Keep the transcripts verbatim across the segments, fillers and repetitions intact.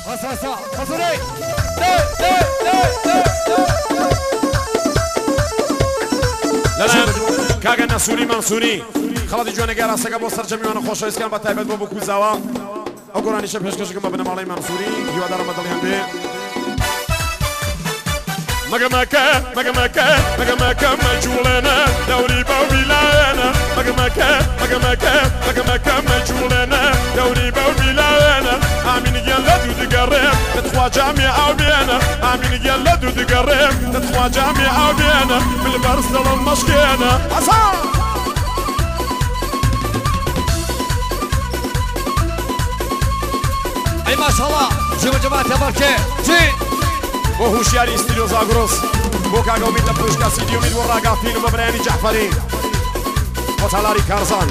اساسا حضوري لا لا كاغا نسوري منصوري خلاص جوانا جارا سكا بوستر جميعنا خوش اسكان بتاعبد بابو كوزاوا اقولاني شبهش كشكم بنا مالي منصوري يوا دار مدلهم بي مجمكة مجمكة مجمكة مجولنا دوري بوبيلانا مجمكة مجمكة مجمكة مجولنا دوري بوبيلانا آمين يلا دود قريب تدخوا جامع أو بينا آمين يلا دود قريب تدخوا جامع أو بينا بالبرس دلم مشكينا أصلا اي ما شاء الله جيبوا جماعة تباركي جي وهوشياري استيلو زاغروس بوكا قومي تبروشكا سيديو ميد وراقافين ومبراني جعفري وطلاري كارزان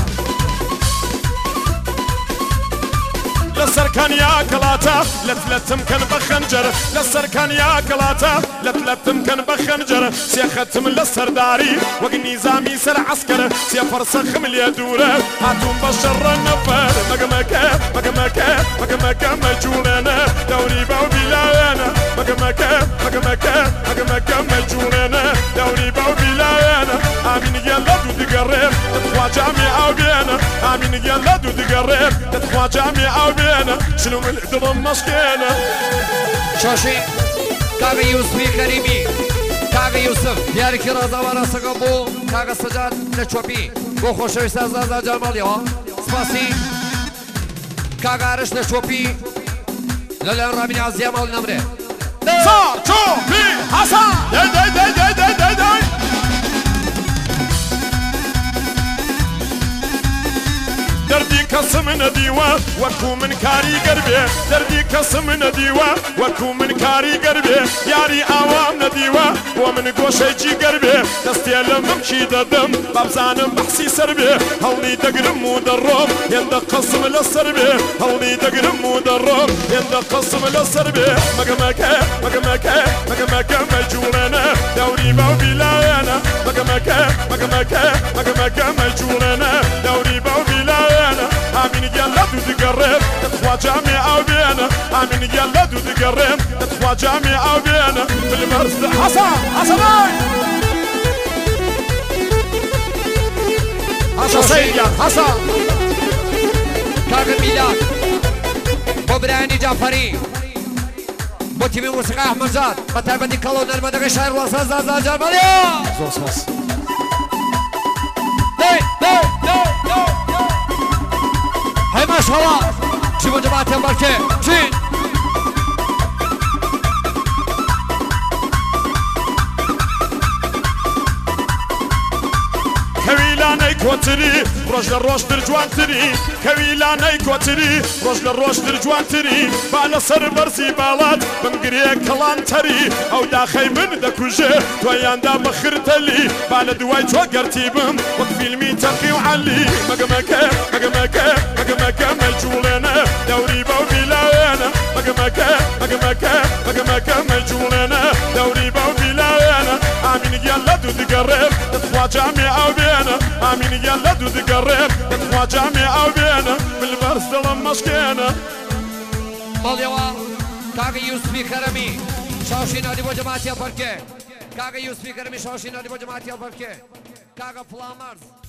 لسركان يا كلاتا لتلتم كان بخنجر لسركان يا كلاتا لتلتم كان بخنجر سيختم للسرداري وقني زامي سر عسكر سيفرسخ من اليدورة هاتون بشر النفر مقمكة مقمكة مقمكة مجولنا دوري بوبيلانا مقمكة مقمكة مقمكة مجولنا دوري بوبيلانا آمين يلا دود قريب تدخوا جامع أو بينا آمين يلا دود قريب تدخوا جامع أو بينا شنو من الدم مسكينة شاشي كاغا يوسفي كريمي كاغا يوسف دياري كرازا ورا سقبو كاغا سجاد نشوبي بو خوشوي سازا جمالي ها سباسي كاغا عرش نشوبي للا رامين عزيا مال نمره صار شوبي حسن داي داي داي داي داي داي داي دردي كسم نديوة وكو من كاري قربي دردي كسم نديوة وكو من كاري قربي ياري عوام نديوة ومن قوشي جي قربي دستي لممشي ددم بابزانم بحسي سربي هولي دقرم ودرم يندق قسم للسربي هولي دقرم ودرم يندق قسم للسربي مقمكة مقمكة مقمكة مجولنا دوري بوبيلانا مقمكة مقمكة مقمكة مجولنا دوري بوبيلانا آمين يلا دود قريب تدخوا جامع أو بينا آمين يلا دود قريب تدخوا جامع أو بينا بالمرس حسن حسن حسن سيدي حسن كاغا ميلاد بوبراني جعفري بوتيمي موسيقى أحمد زاد بتعبدي كالون المدغي شاعر وصل زازا جمالي زوس زوس داي داي داي داي هاي ما شاء الله شوفوا جماعة يمبركي جين كويلاني كوتري روش للروش ترجوان تري كويلاني كوتري روش للروش ترجوان تري بالا سر برسي بالات بمقريك كلان تري او داخي من دكوجي تويان دا بخرتلي بالا دواي توقرتي بم وقفي المي تقي وعلي مقمكة مقمكة مقمكة مجولنا دوري بوبيلانا مقمكة مقمكة مقمكة مجولنا دوري بوبيلانا آمين يلا دود قريب تدخوا جامع أو بينا آمين يلا دود قريب تدخوا جامع أو بينا بالبرس دلم مشكينا ماليوا كاغا يوسفي كرمي شاوشي نادي بو جماعتي بركي كاغا يوسفي كرمي شاوشي نادي بو جماعتي بركي كاغا فلامرز